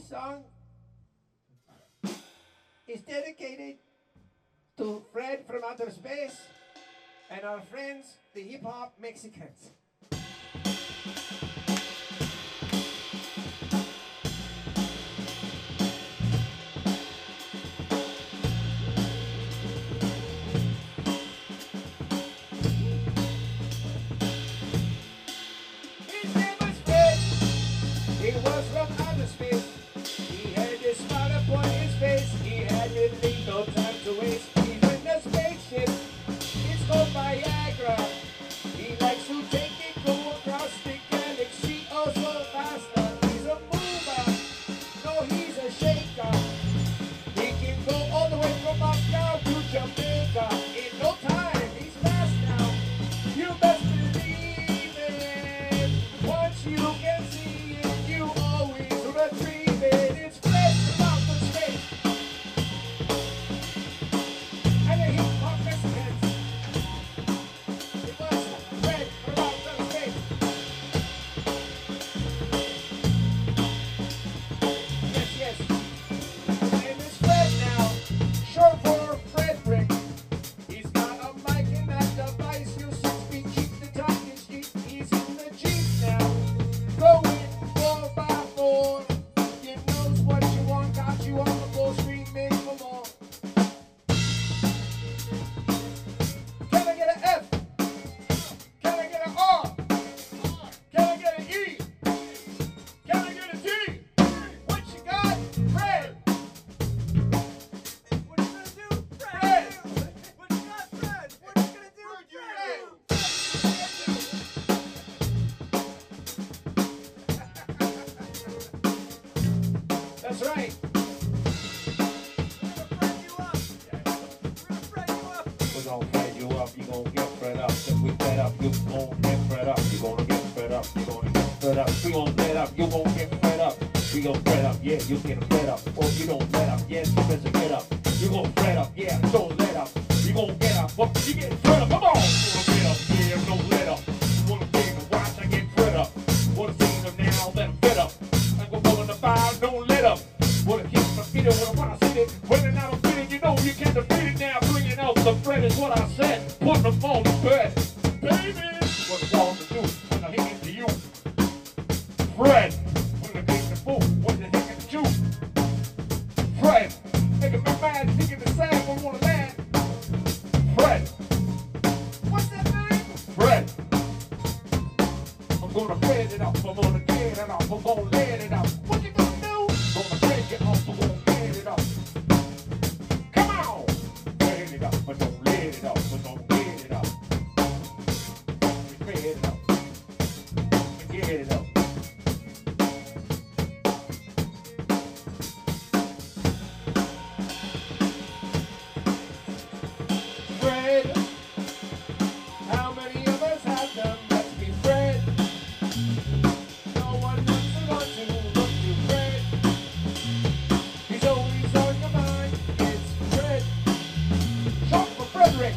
song is dedicated to Fred from outer space and our friends, the hip hop Mexicans. His name was Fred. He was from outer space. He had a smile upon his face. He had really no time to waste. He's in the spaceship. It's called Viagra. He likes to take it, go across the galaxy, oh so fast. He's a mover. No, he's a shaker. He can go all the way from Moscow to Jamaica. In no time, he's fast now. You best believe it. Once you can see it, you always retrieve it. It's Fred from outer space. And the hip hop Mexicans. It was Fred from outer space. Yes, yes. His name is Fred now. Short for Frederick. He's got a mic and that device. You 6 feet cheap, the talking cheap. He's in the Jeep now. Going 4x4. He knows what you want, got you on the floor screaming for more. Can I get an F? Can I get an R? Can I get an E? Can I get a G? What you got? Fred! What you gonna do, Fred? Fred! What you got, Fred? What you gonna do, Fred? That's right. We're gonna fred you up. We're gonna fed you up, you gonna get fed up. If we fed up, you gonna get fed up. You gonna get fed up, you gonna get fed up. We gonna let up, you gonna get fed up. We gonna fed up, yeah, you get fed up. Or you don't let up, yes, you better get up. You gonna fed up, yeah, don't let up. You gonna get up, well, you get fed up, come on. You wanna get up, yeah, don't let up. You wanna see them watch, I get fed up. Wanna see them now, let them fed up. I go rolling the five, don't let up. Wanna keep my feet up when I see it. When I don't fit it, you know you can't defeat it now. Bringing out the Fred is what I said. Putting them on the bed. Baby, what I want to do when I hit into you. Fred, when I get the fool, when the heck is you. Fred, making me mad, thinking the same, I wanna land. Fred, what's that name? Fred. I'm gonna fred it up, I'm gonna get it up, I'm gonna let it up. What you gonna do? Gonna take it up, I'm gonna get it up. Come on! Fred it up, but don't let it up, but don't get it up. Fred it up, get it up. Fred, how many of us have them? Let's be Fred. No one wants to run to look to Fred. He's always on your mind. It's Fred. Short for Frederick.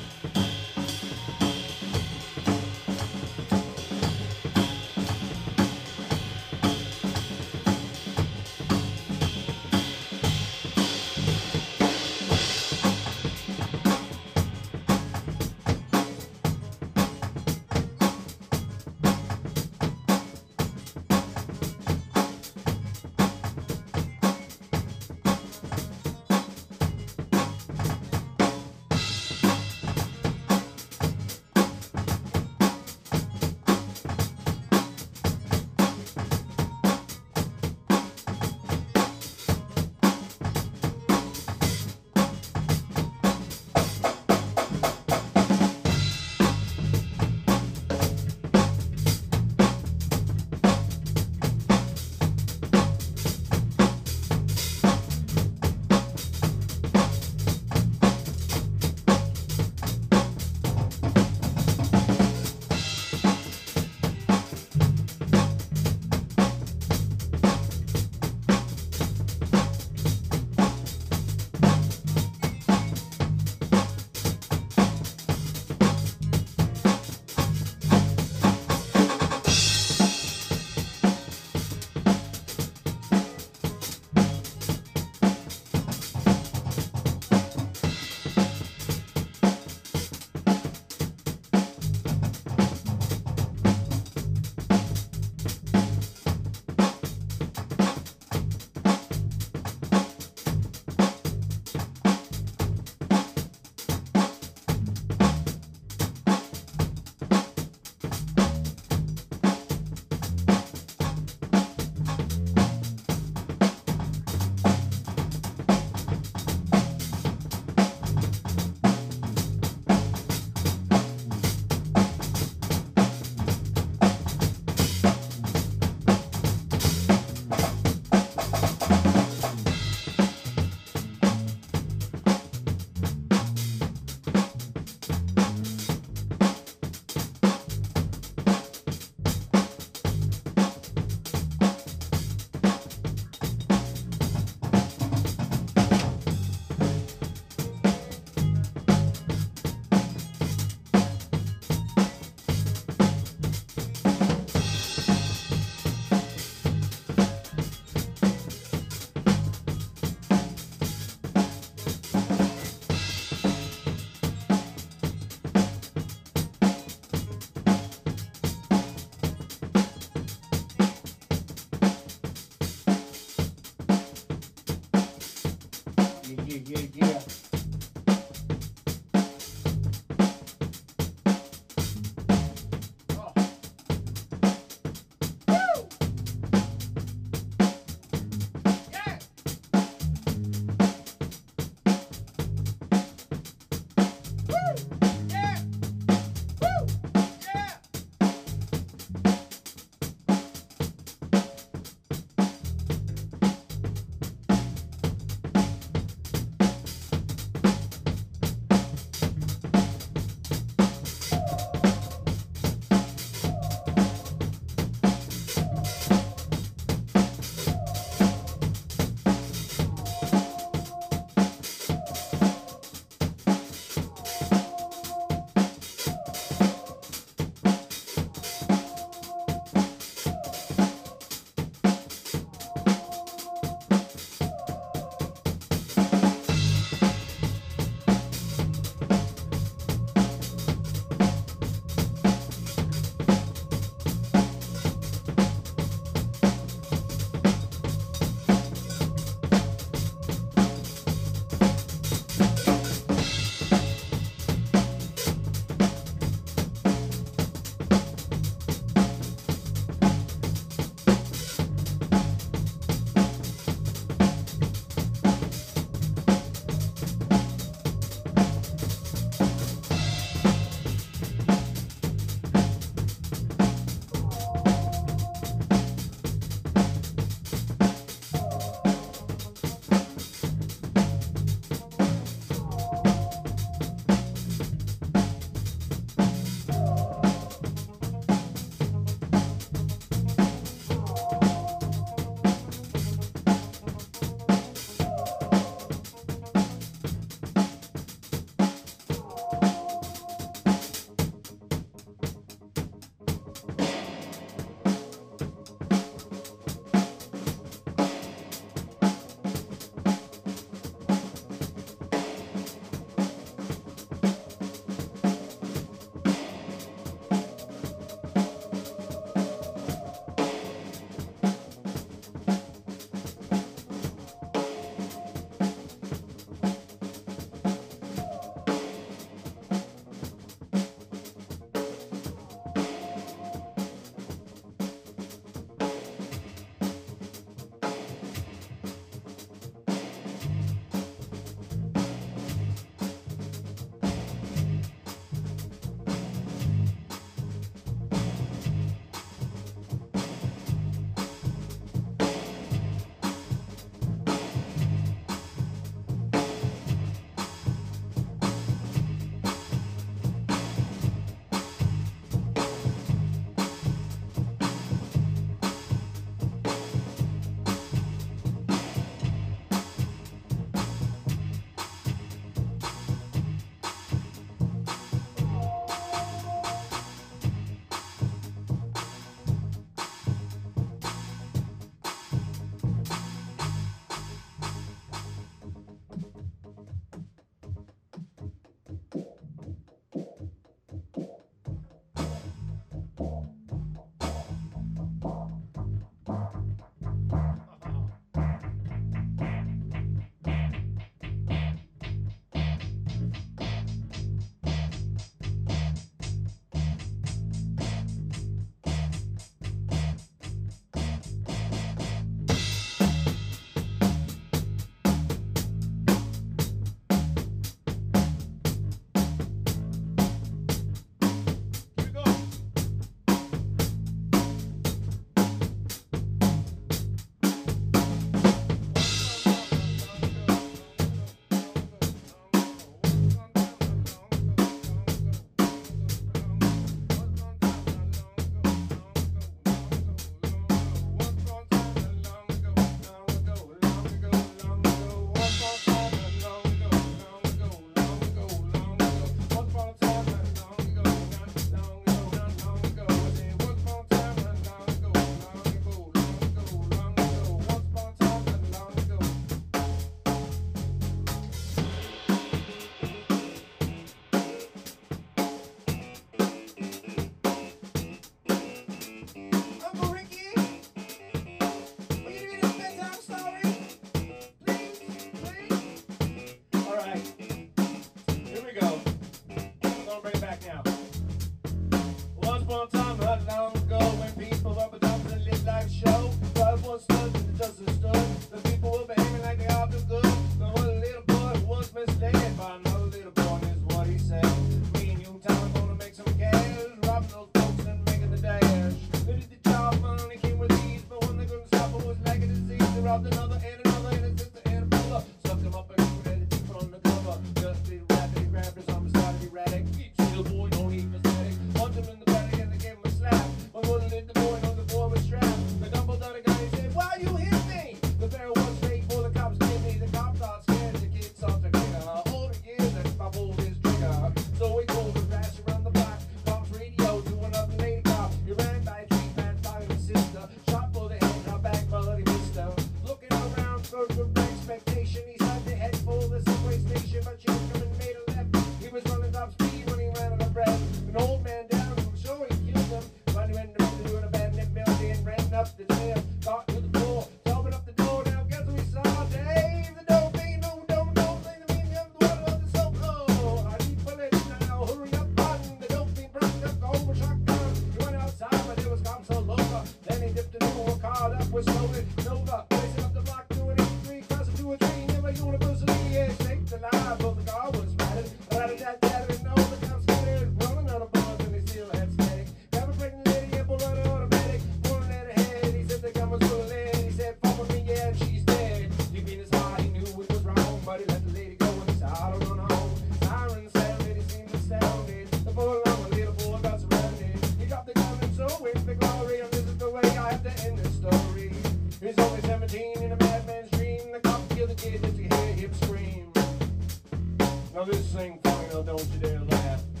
robbed another and another, and his sister and a brother. Stuck him up and put it deep on the cover. Just did rapid, he grabbed his arm and started erratic. See the boy, don't eat pathetic. Punched him in the belly and they gave him a slap. My mother did the boy, on the boy was strapped. The double done a guy, he said, why you hit me? The barrel was straight for the cops get me. The cops got scared, the kid started to trigger. All the years that I pulled his trigger. So we called the rash around the block. Cops radio to another lady cop. He ran by a tree man, found his sister. Shot for the head, her back, but he missed her. Looking around for good expectation, he tried to head for the subway station, but she was coming, made a left. He was running top speed when he ran out of breath. An old man down, I'm sure he killed him. But he went to an abandoned building, ran up the trail, got to the floor, opened up the door. Now guess what we saw? Dave, the dope ain't no don't think the meaning of the water of the soap. Oh, I need bullets now, hurry up, button. The dope being brought up, go over shotgun. He went outside, but there was cops all over. Then he dipped into a car that was stolen. Nova, racing up the block, doing 83, crossing to a tree, never university. Yeah, shake the lie, but the car was ratted. Rat-a-tat-tat, and all the cops scattered, running out of bars, and they still had static. Got a pregnant lady, and pulled out an automatic, pulling at her head. He said the gun was full of lead. He said, follow me, yeah, and she's dead. Deep in his heart, he knew it was wrong, but he let the lady go and he said, I don't run home. Sirens sounded, he seemed astounded. The boy along, the little boy got surrounded. He dropped the gun and so went for glory, and this is the way I have to end this story. He's only 17 in a madman's dream. The cop killed the kid just to hear him scream. Now this thing funny, now don't you dare laugh.